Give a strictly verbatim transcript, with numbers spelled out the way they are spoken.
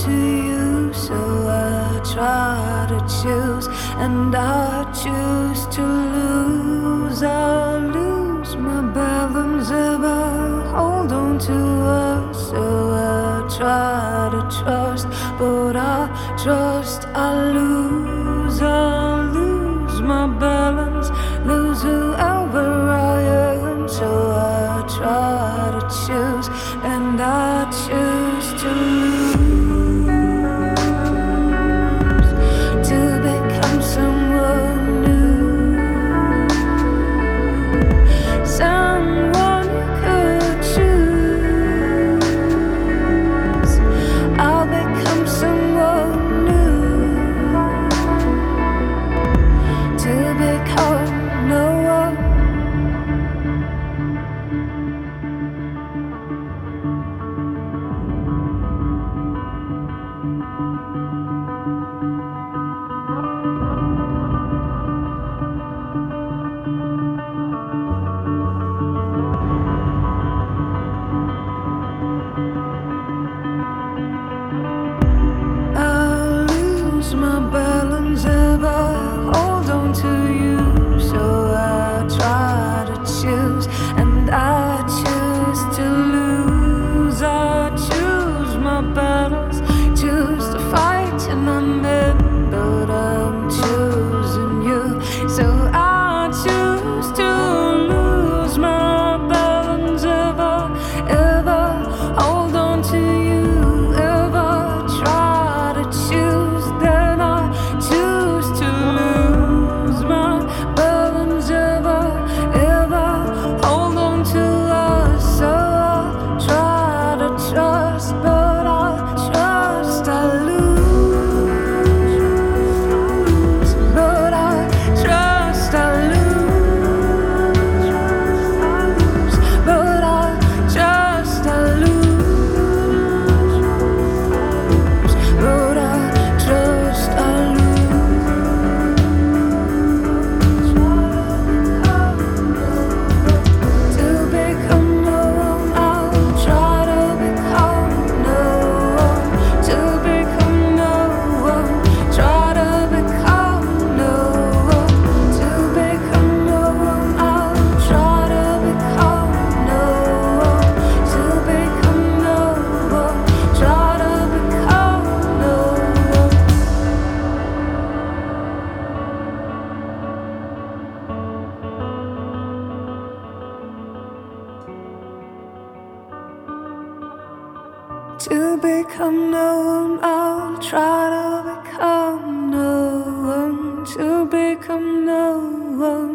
to you, so I try to choose, and I choose to lose. I lose my balance if I hold on to us, so I try to trust, but I trust I lose. I lose my balance, lose whoever I am, so I try to choose, and I choose to lose, to become someone new, someone you could choose. I'll become someone new, to become no one. My balance if I hold on to you, so I try to choose, and I choose to lose. I choose my battles, choose to fight in my men, but I'm choosing you, so I choose to lose my balance if I ever hold on to you. If I try to choose, then I choose to lose my balance if I ever hold on to us, so I try to trust, but I trust I lose, but I trust I lose, but I trust I lose, but I trust I lose. To become no one, I'll try to become no one. To become no one, try to become no one. To become no one, I'll try to become no one. To become no one, try to become no one. To become no one, I'll try to become no one. To become no one.